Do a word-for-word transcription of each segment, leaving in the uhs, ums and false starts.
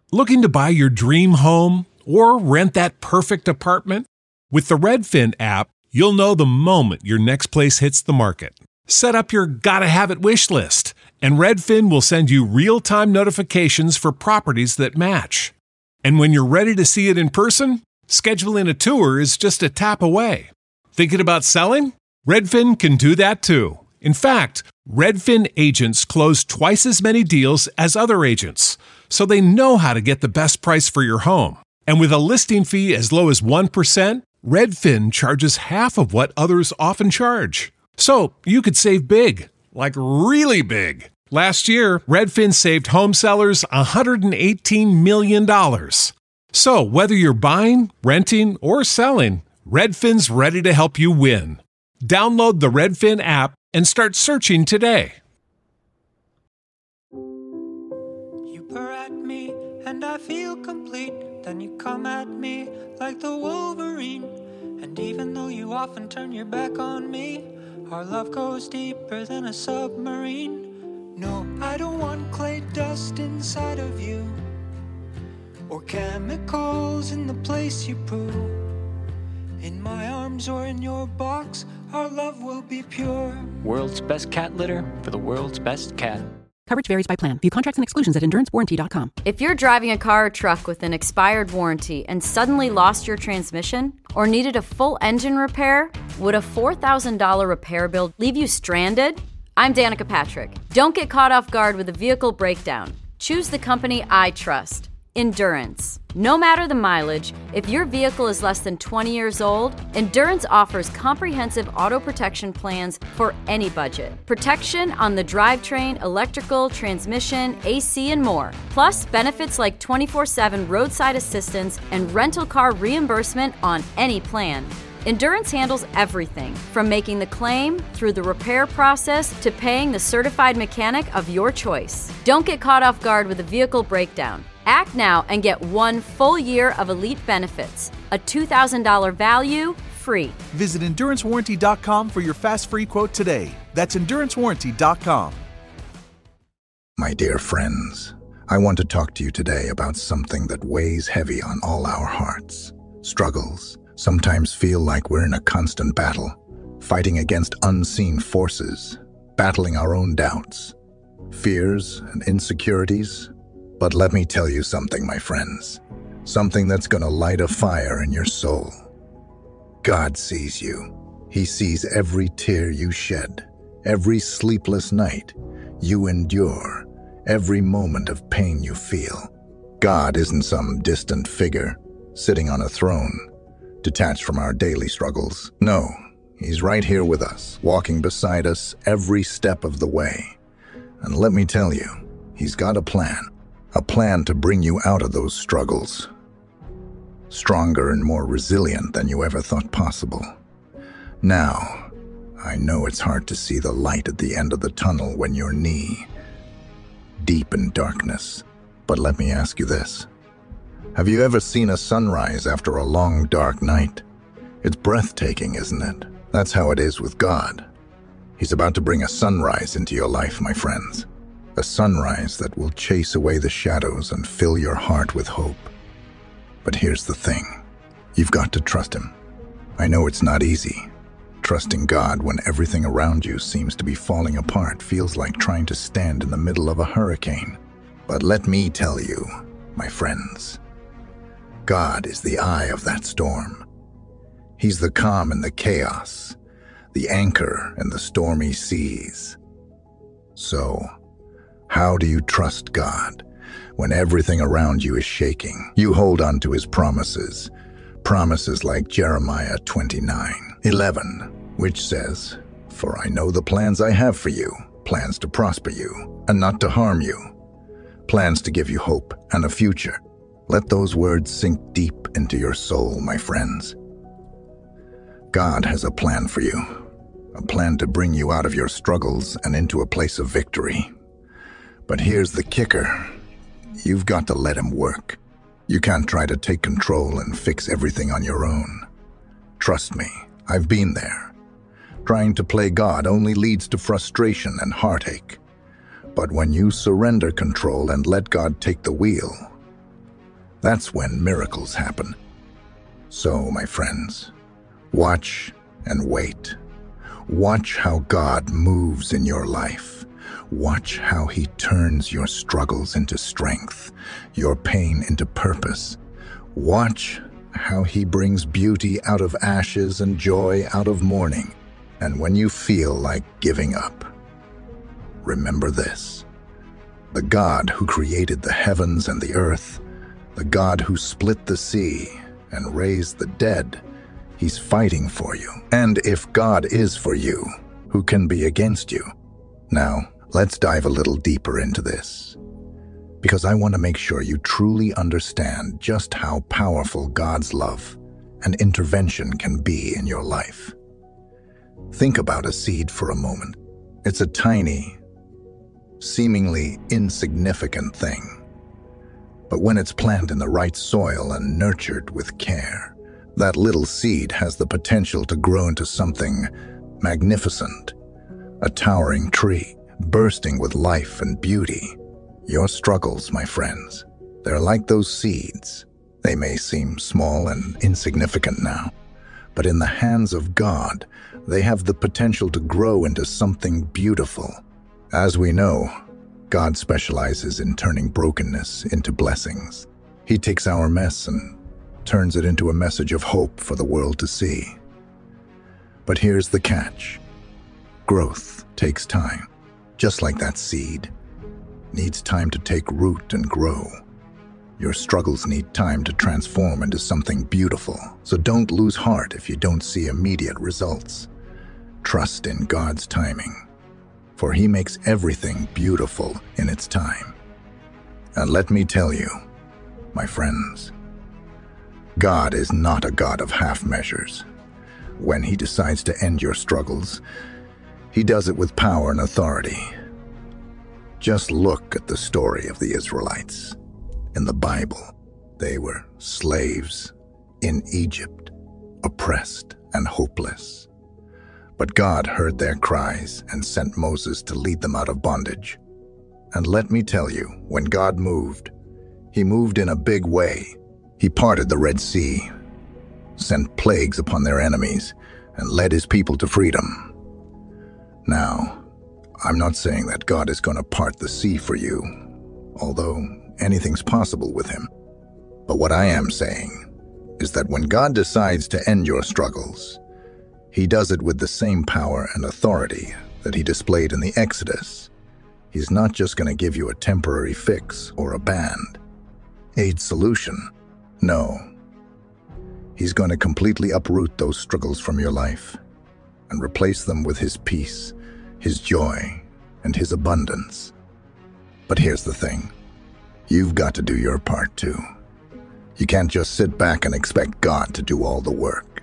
Looking to buy your dream home or rent that perfect apartment? With the Redfin app, you'll know the moment your next place hits the market. Set up your gotta-have-it wish list, and Redfin will send you real-time notifications for properties that match. And when you're ready to see it in person, scheduling a tour is just a tap away. Thinking about selling? Redfin can do that too. In fact, Redfin agents close twice as many deals as other agents, so they know how to get the best price for your home. And with a listing fee as low as one percent, Redfin charges half of what others often charge. So you could save big, like really big. Last year, Redfin saved home sellers one hundred eighteen million dollars. So whether you're buying, renting, or selling, Redfin's ready to help you win. Download the Redfin app and start searching today. You purr at me and I feel complete. Then you come at me like the Wolverine. And even though you often turn your back on me, our love goes deeper than a submarine. No, I don't want clay dust inside of you, or chemicals in the place you poo. In my arms or in your box, our love will be pure. World's best cat litter for the world's best cat. Coverage varies by plan. View contracts and exclusions at endurance warranty dot com. If you're driving a car or truck with an expired warranty and suddenly lost your transmission or needed a full engine repair, would a four thousand dollars repair bill leave you stranded? I'm Danica Patrick. Don't get caught off guard with a vehicle breakdown. Choose the company I trust. Endurance. No matter the mileage, if your vehicle is less than twenty years old, Endurance offers comprehensive auto protection plans for any budget. Protection on the drivetrain, electrical, transmission, A C, and more. Plus, benefits like twenty-four seven roadside assistance and rental car reimbursement on any plan. Endurance handles everything, from making the claim through the repair process to paying the certified mechanic of your choice. Don't get caught off guard with a vehicle breakdown. Act now and get one full year of elite benefits. A two thousand dollars value, free. Visit endurance warranty dot com for your fast free quote today. That's endurance warranty dot com. My dear friends, I want to talk to you today about something that weighs heavy on all our hearts. Struggles sometimes feel like we're in a constant battle, fighting against unseen forces, battling our own doubts, fears, and insecurities. But let me tell you something, my friends, something that's going to light a fire in your soul. God sees you. He sees every tear you shed, every sleepless night you endure, every moment of pain you feel. God isn't some distant figure sitting on a throne, detached from our daily struggles. No, He's right here with us, walking beside us every step of the way. And let me tell you, He's got a plan. A plan to bring you out of those struggles, stronger and more resilient than you ever thought possible. Now, I know it's hard to see the light at the end of the tunnel when you're knee deep in darkness. But let me ask you this. Have you ever seen a sunrise after a long, dark night? It's breathtaking, isn't it? That's how it is with God. He's about to bring a sunrise into your life, my friends. A sunrise that will chase away the shadows and fill your heart with hope. But here's the thing. You've got to trust Him. I know it's not easy. Trusting God when everything around you seems to be falling apart feels like trying to stand in the middle of a hurricane. But let me tell you, my friends, God is the eye of that storm. He's the calm in the chaos, the anchor in the stormy seas. So, how do you trust God when everything around you is shaking? You hold on to His promises, promises like Jeremiah twenty-nine eleven, which says, "For I know the plans I have for you, plans to prosper you and not to harm you, plans to give you hope and a future." Let those words sink deep into your soul, my friends. God has a plan for you, a plan to bring you out of your struggles and into a place of victory. But here's the kicker. You've got to let Him work. You can't try to take control and fix everything on your own. Trust me, I've been there. Trying to play God only leads to frustration and heartache. But when you surrender control and let God take the wheel, That's when miracles happen. So, my friends, watch and wait. Watch how God moves in your life. Watch how He turns your struggles into strength, your pain into purpose. Watch how He brings beauty out of ashes and joy out of mourning. And when you feel like giving up, remember this: the God who created the heavens and the earth, the God who split the sea and raised the dead, He's fighting for you. And if God is for you, who can be against you? Now, let's dive a little deeper into this, because I want to make sure you truly understand just how powerful God's love and intervention can be in your life. Think about a seed for a moment. It's a tiny, seemingly insignificant thing. But when it's planted in the right soil and nurtured with care, that little seed has the potential to grow into something magnificent, a towering tree, bursting with life and beauty. Your struggles, my friends, they're like those seeds. They may seem small and insignificant now, but in the hands of God, they have the potential to grow into something beautiful. As we know, God specializes in turning brokenness into blessings. He takes our mess and turns it into a message of hope for the world to see. But here's the catch. Growth takes time. Just like that seed needs time to take root and grow. Your struggles need time to transform into something beautiful. So don't lose heart if you don't see immediate results. Trust in God's timing, for He makes everything beautiful in its time. And let me tell you, my friends, God is not a God of half measures. When He decides to end your struggles, He does it with power and authority. Just look at the story of the Israelites. In the Bible, they were slaves in Egypt, oppressed and hopeless. But God heard their cries and sent Moses to lead them out of bondage. And let me tell you, when God moved, He moved in a big way. He parted the Red Sea, sent plagues upon their enemies, and led His people to freedom. Now, I'm not saying that God is going to part the sea for you, although anything's possible with Him. But what I am saying is that when God decides to end your struggles, He does it with the same power and authority that He displayed in the Exodus. He's not just going to give you a temporary fix or a band-aid solution. No. He's going to completely uproot those struggles from your life and replace them with His peace, His joy, and His abundance. But here's the thing. You've got to do your part too. You can't just sit back and expect God to do all the work.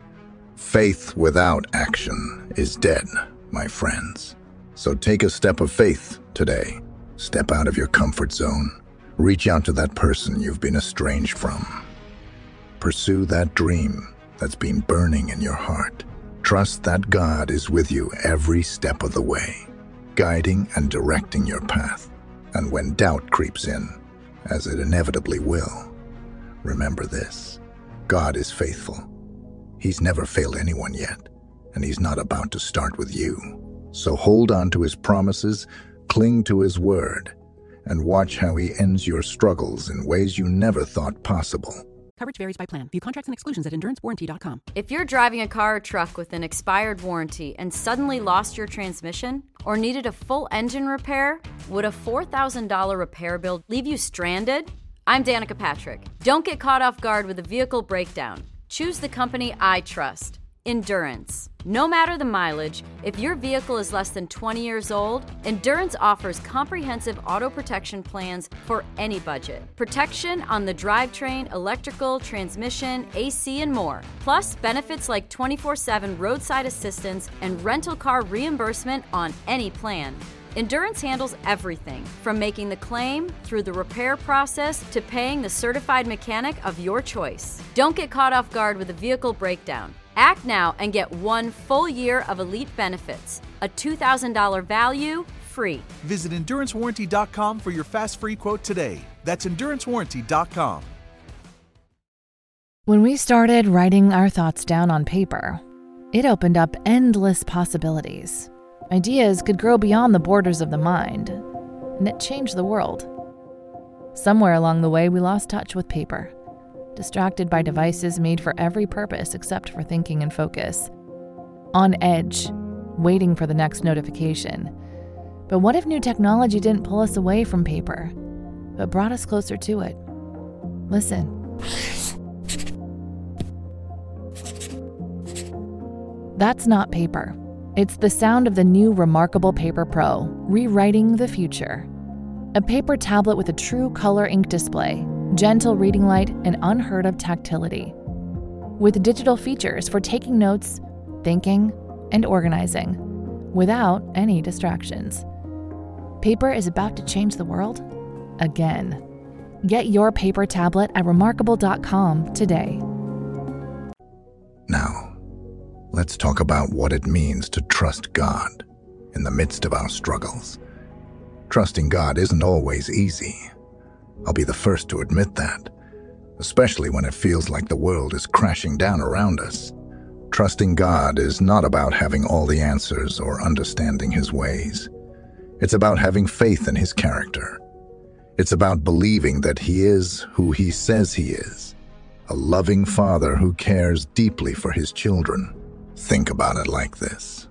Faith without action is dead, my friends. So take a step of faith today. Step out of your comfort zone. Reach out to that person you've been estranged from. Pursue that dream that's been burning in your heart. Trust that God is with you every step of the way, guiding and directing your path. And when doubt creeps in, as it inevitably will, remember this: God is faithful. He's never failed anyone yet, and He's not about to start with you. So hold on to His promises, cling to His word, and watch how He ends your struggles in ways you never thought possible. Coverage varies by plan. View contracts and exclusions at endurance warranty dot com. If you're driving a car or truck with an expired warranty and suddenly lost your transmission or needed a full engine repair, would a four thousand dollars repair bill leave you stranded? I'm Danica Patrick. Don't get caught off guard with a vehicle breakdown. Choose the company I trust, Endurance. No matter the mileage, if your vehicle is less than twenty years old, Endurance offers comprehensive auto protection plans for any budget. Protection on the drivetrain, electrical, transmission, A C, and more. Plus, benefits like twenty-four seven roadside assistance and rental car reimbursement on any plan. Endurance handles everything, from making the claim through the repair process to paying the certified mechanic of your choice. Don't get caught off guard with a vehicle breakdown. Act now and get one full year of elite benefits, a two thousand dollars value, free. Visit endurance warranty dot com for your fast free quote today. That's endurance warranty dot com. When we started writing our thoughts down on paper, it opened up endless possibilities. Ideas could grow beyond the borders of the mind, and it changed the world. Somewhere along the way, we lost touch with paper, distracted by devices made for every purpose except for thinking and focus. On edge, waiting for the next notification. But what if new technology didn't pull us away from paper, but brought us closer to it? Listen. That's not paper. It's the sound of the new Remarkable Paper Pro, rewriting the future. A paper tablet with a true color ink display, gentle reading light, and unheard of tactility. With digital features for taking notes, thinking, and organizing, without any distractions. Paper is about to change the world again. Get your paper tablet at remarkable dot com today. Now, let's talk about what it means to trust God in the midst of our struggles. Trusting God isn't always easy. I'll be the first to admit that, especially when it feels like the world is crashing down around us. Trusting God is not about having all the answers or understanding His ways. It's about having faith in His character. It's about believing that He is who He says He is, a loving Father who cares deeply for His children. Think about it like this.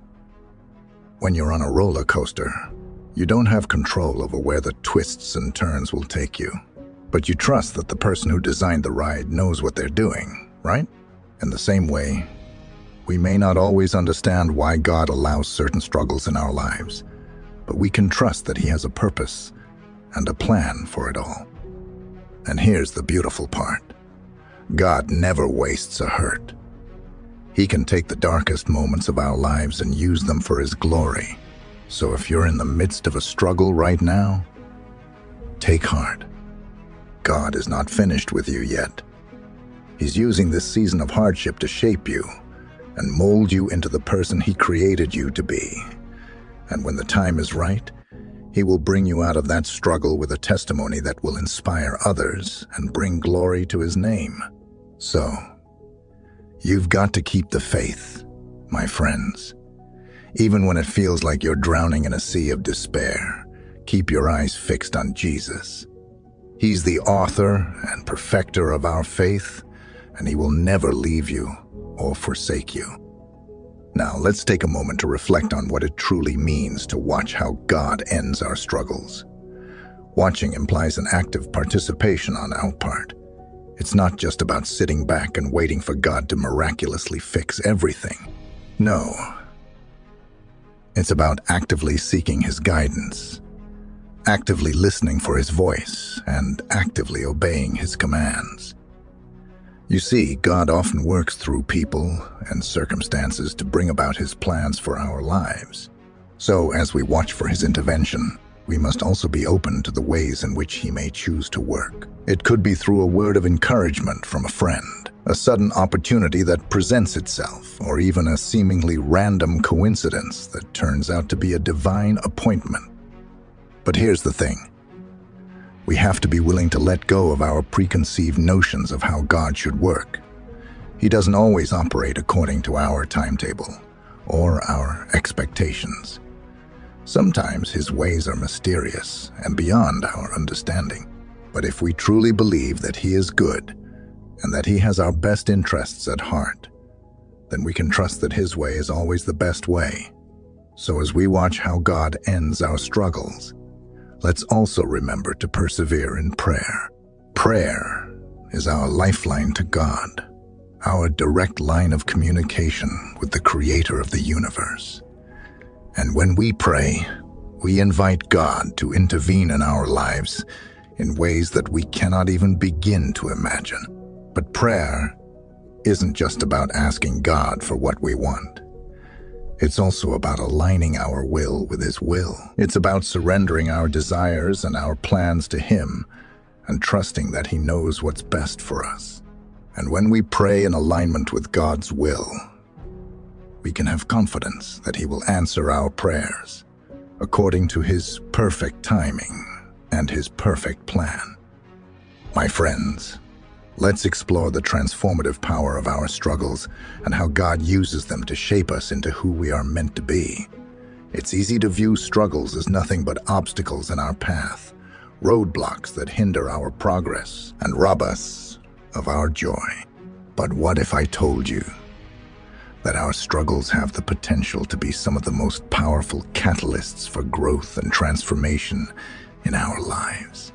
When you're on a roller coaster, you don't have control over where the twists and turns will take you, but you trust that the person who designed the ride knows what they're doing, right? In the same way, we may not always understand why God allows certain struggles in our lives, but we can trust that He has a purpose and a plan for it all. And here's the beautiful part. God never wastes a hurt. He can take the darkest moments of our lives and use them for His glory. So if you're in the midst of a struggle right now, take heart. God is not finished with you yet. He's using this season of hardship to shape you and mold you into the person He created you to be. And when the time is right, He will bring you out of that struggle with a testimony that will inspire others and bring glory to His name. So, you've got to keep the faith, my friends. Even when it feels like you're drowning in a sea of despair, keep your eyes fixed on Jesus. He's the author and perfecter of our faith, and He will never leave you or forsake you. Now, let's take a moment to reflect on what it truly means to watch how God ends our struggles. Watching implies an active participation on our part. It's not just about sitting back and waiting for God to miraculously fix everything. No. It's about actively seeking His guidance, actively listening for His voice, and actively obeying His commands. You see, God often works through people and circumstances to bring about His plans for our lives. So, as we watch for His intervention, we must also be open to the ways in which He may choose to work. It could be through a word of encouragement from a friend, a sudden opportunity that presents itself, or even a seemingly random coincidence that turns out to be a divine appointment. But here's the thing. We have to be willing to let go of our preconceived notions of how God should work. He doesn't always operate according to our timetable or our expectations. Sometimes His ways are mysterious and beyond our understanding. But if we truly believe that He is good and that He has our best interests at heart, then we can trust that His way is always the best way. So as we watch how God ends our struggles, let's also remember to persevere in prayer. Prayer is our lifeline to God, our direct line of communication with the Creator of the universe. And when we pray, we invite God to intervene in our lives in ways that we cannot even begin to imagine. But prayer isn't just about asking God for what we want. It's also about aligning our will with His will. It's about surrendering our desires and our plans to Him and trusting that He knows what's best for us. And when we pray in alignment with God's will, we can have confidence that He will answer our prayers according to His perfect timing and His perfect plan. My friends, Let's explore the transformative power of our struggles and how God uses them to shape us into who we are meant to be. It's easy to view struggles as nothing but obstacles in our path, roadblocks that hinder our progress and rob us of our joy. But what if I told you that our struggles have the potential to be some of the most powerful catalysts for growth and transformation in our lives?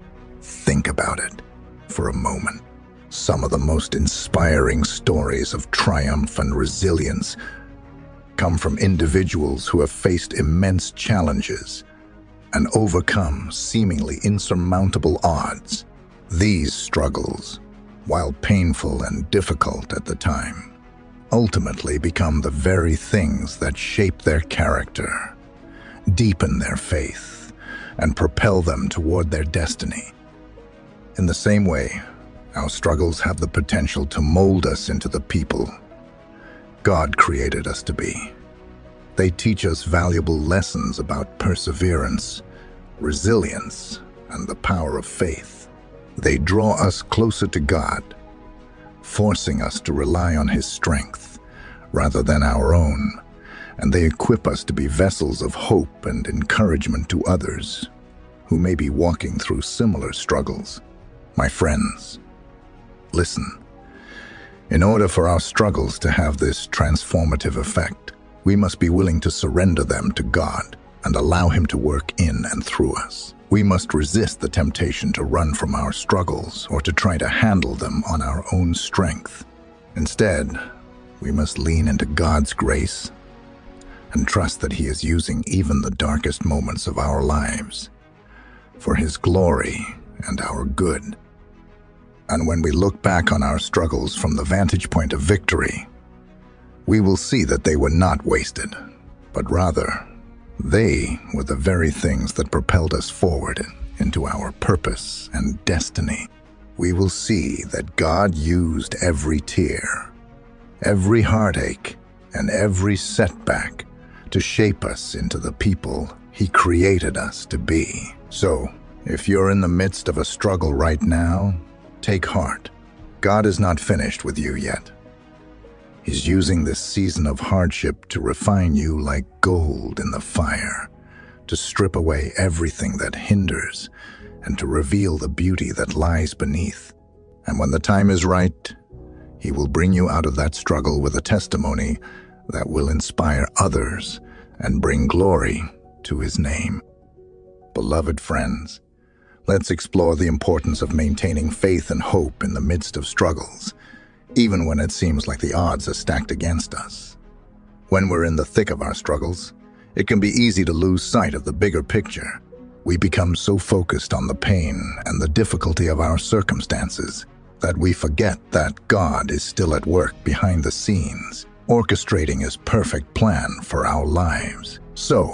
Think about it for a moment. Some of the most inspiring stories of triumph and resilience come from individuals who have faced immense challenges and overcome seemingly insurmountable odds. These struggles, while painful and difficult at the time, ultimately become the very things that shape their character, deepen their faith, and propel them toward their destiny. In the same way, our struggles have the potential to mold us into the people God created us to be. They teach us valuable lessons about perseverance, resilience, and the power of faith. They draw us closer to God, forcing us to rely on His strength rather than our own, and they equip us to be vessels of hope and encouragement to others who may be walking through similar struggles. My friends, listen. In order for our struggles to have this transformative effect, we must be willing to surrender them to God and allow Him to work in and through us. We must resist the temptation to run from our struggles or to try to handle them on our own strength. Instead, we must lean into God's grace and trust that He is using even the darkest moments of our lives for His glory and our good. And when we look back on our struggles from the vantage point of victory, we will see that they were not wasted, but rather, they were the very things that propelled us forward into our purpose and destiny. We will see that God used every tear, every heartache, and every setback to shape us into the people He created us to be. So, if you're in the midst of a struggle right now, take heart. God is not finished with you yet. He's using this season of hardship to refine you like gold in the fire, to strip away everything that hinders and to reveal the beauty that lies beneath. And when the time is right, He will bring you out of that struggle with a testimony that will inspire others and bring glory to His name. Beloved friends, let's explore the importance of maintaining faith and hope in the midst of struggles, even when it seems like the odds are stacked against us. When we're in the thick of our struggles, it can be easy to lose sight of the bigger picture. We become so focused on the pain and the difficulty of our circumstances that we forget that God is still at work behind the scenes, orchestrating His perfect plan for our lives. So,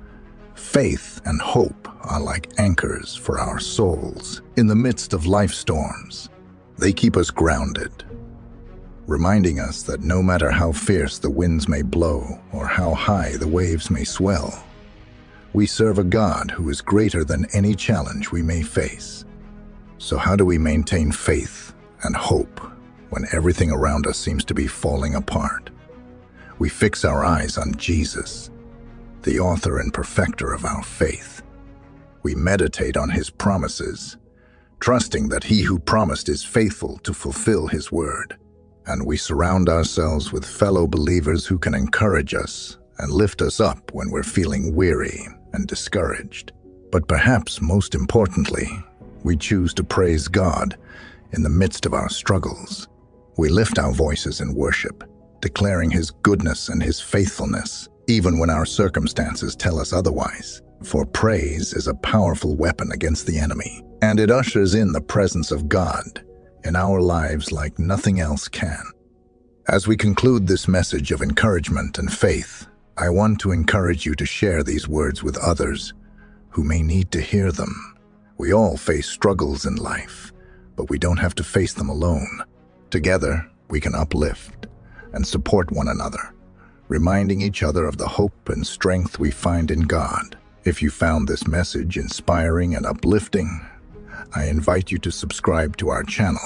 faith and hope are like anchors for our souls in the midst of life storms. They keep us grounded, reminding us that no matter how fierce the winds may blow or how high the waves may swell, we serve a God who is greater than any challenge we may face. So how do we maintain faith and hope when everything around us seems to be falling apart? We fix our eyes on Jesus, the author and perfecter of our faith. We meditate on His promises, trusting that He who promised is faithful to fulfill His word. And we surround ourselves with fellow believers who can encourage us and lift us up when we're feeling weary and discouraged. But perhaps most importantly, we choose to praise God in the midst of our struggles. We lift our voices in worship, declaring His goodness and His faithfulness, even when our circumstances tell us otherwise. For praise is a powerful weapon against the enemy, and it ushers in the presence of God in our lives like nothing else can. As we conclude this message of encouragement and faith, I want to encourage you to share these words with others who may need to hear them. We all face struggles in life, but we don't have to face them alone. Together, we can uplift and support one another, reminding each other of the hope and strength we find in God. If you found this message inspiring and uplifting, I invite you to subscribe to our channel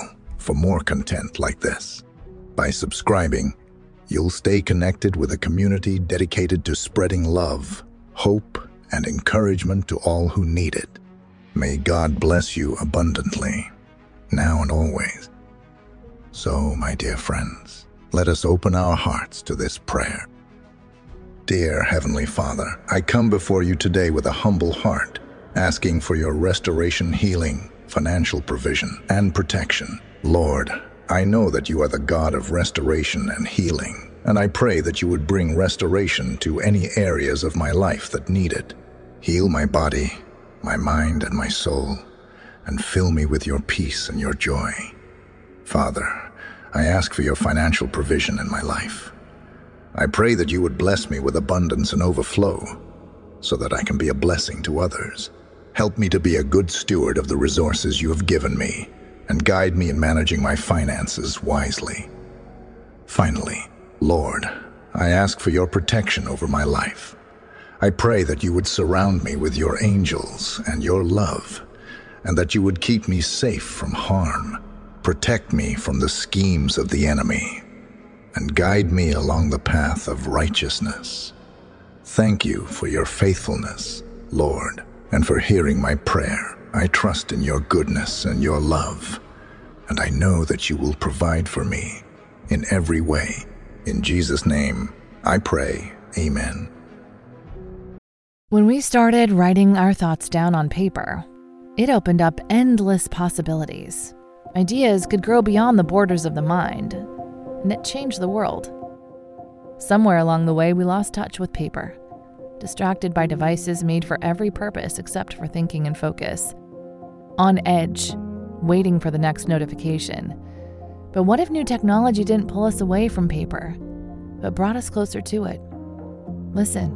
for more content like this. By subscribing, you'll stay connected with a community dedicated to spreading love, hope, and encouragement to all who need it. May God bless you abundantly, now and always. So, my dear friends, let us open our hearts to this prayer. Dear Heavenly Father, I come before you today with a humble heart, asking for your restoration, healing, financial provision, and protection. Lord, I know that you are the God of restoration and healing, and I pray that you would bring restoration to any areas of my life that need it. Heal my body, my mind, and my soul, and fill me with your peace and your joy. Father, I ask for your financial provision in my life. I pray that you would bless me with abundance and overflow, so that I can be a blessing to others. Help me to be a good steward of the resources you have given me, and guide me in managing my finances wisely. Finally, Lord, I ask for your protection over my life. I pray that you would surround me with your angels and your love, and that you would keep me safe from harm, protect me from the schemes of the enemy, and guide me along the path of righteousness. Thank you for your faithfulness, Lord, and for hearing my prayer. I trust in your goodness and your love, and I know that you will provide for me in every way. In Jesus' name, I pray. Amen. When we started writing our thoughts down on paper, it opened up endless possibilities. Ideas could grow beyond the borders of the mind, and it changed the world. Somewhere along the way, we lost touch with paper, distracted by devices made for every purpose except for thinking and focus. On edge, waiting for the next notification. But what if new technology didn't pull us away from paper, but brought us closer to it? Listen.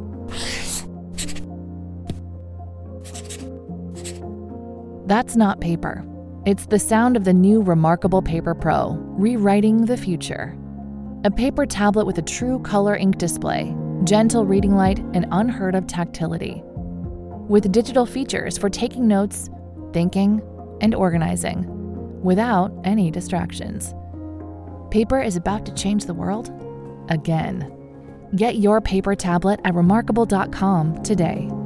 That's not paper. It's the sound of the new Remarkable Paper Pro, rewriting the future. A paper tablet with a true color ink display, gentle reading light, and unheard of tactility. With digital features for taking notes, thinking, and organizing, without any distractions. Paper is about to change the world again. Get your paper tablet at remarkable dot com today.